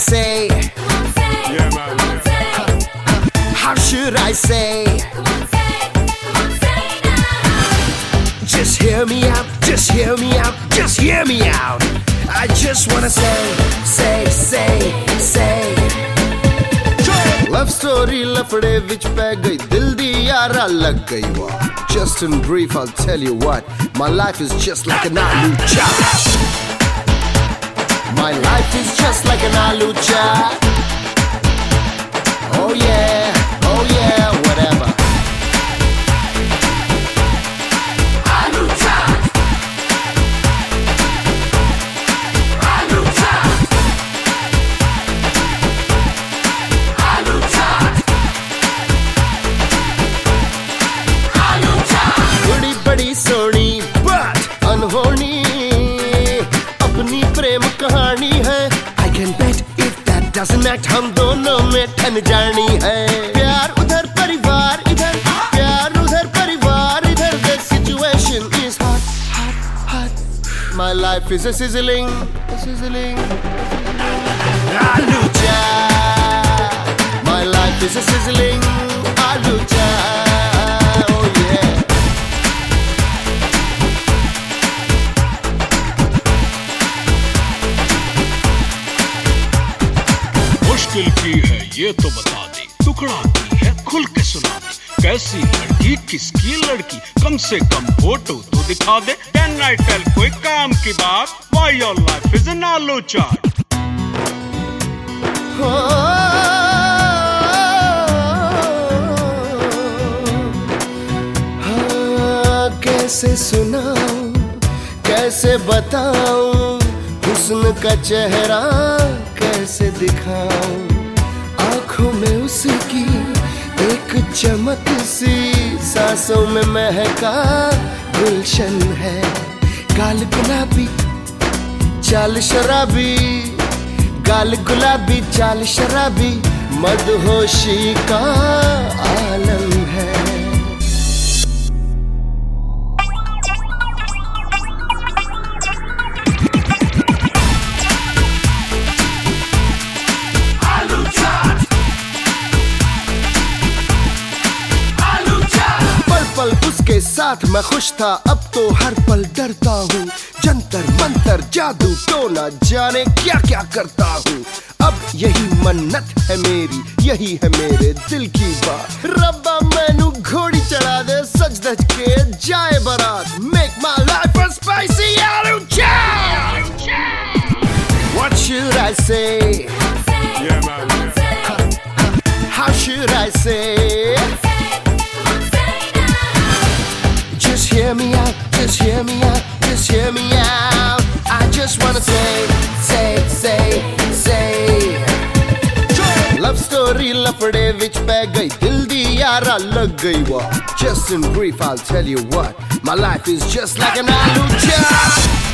say? Yeah, man. How should I say? Just hear me out, just hear me out, just hear me out. I just wanna say. Love story लफड़े विच पै गई, दिल दी यारा लग गई वाह. Just in brief, I'll tell you what. My life is just like an aloo chaat. My life is just like an aloo chaat. Oh yeah, whatever. Aloo chaat. Aloo chaat. Aloo chaat. Aloo chaat. बड़ी बड़ी Soni but अनहोनी अपनी प्रेम कहानी है. I can bet if that doesn't act हम दोनों में ठन जानी है. प्यार उधर परिवार इधर, प्यार उधर परिवार इधर. The situation is hot. My life is a sizzling. Aloo chaat. My life is a sizzling aloo chaat. Oh yeah. मुश्किल की है ये तो बता दे, टुकड़ा की है खुल के सुना दे. कैसी लड़की किसकी लड़की, कम से कम फोटो तो दिखा दे. Can I tell कोई काम की बात, why your life is an aloo chaat. कैसे सुनाऊं, कैसे बताऊं, हुस्न का चेहरा कैसे दिखाऊं. आंखों में उसकी एक चमक सी, सांसों में महका गुलशन है. गाल गुलाबी चाल शराबी, गाल गुलाबी चाल शराबी, मदहोशी का आलम है. पल उसके साथ मैं खुश था, अब तो हर पल डरता हूँ. जंतर मंतर जादू तो न जाने क्या क्या करता हूँ. अब यही मन्नत है मेरी, यही है मेरे दिल की बात. रब्बा मैनू घोड़ी चढ़ा दे, सज धज के जाए बारात. Make my life a spicy aloo chaat. What should I say? Yeah, man. How should I say? Just hear me out, just hear me out, just hear me out. I just wanna say. Love story लफड़े विच पै गई, दिल दी यारा लग गई वाह. Just in brief, I'll tell you what. My life is just like an aloo chaat.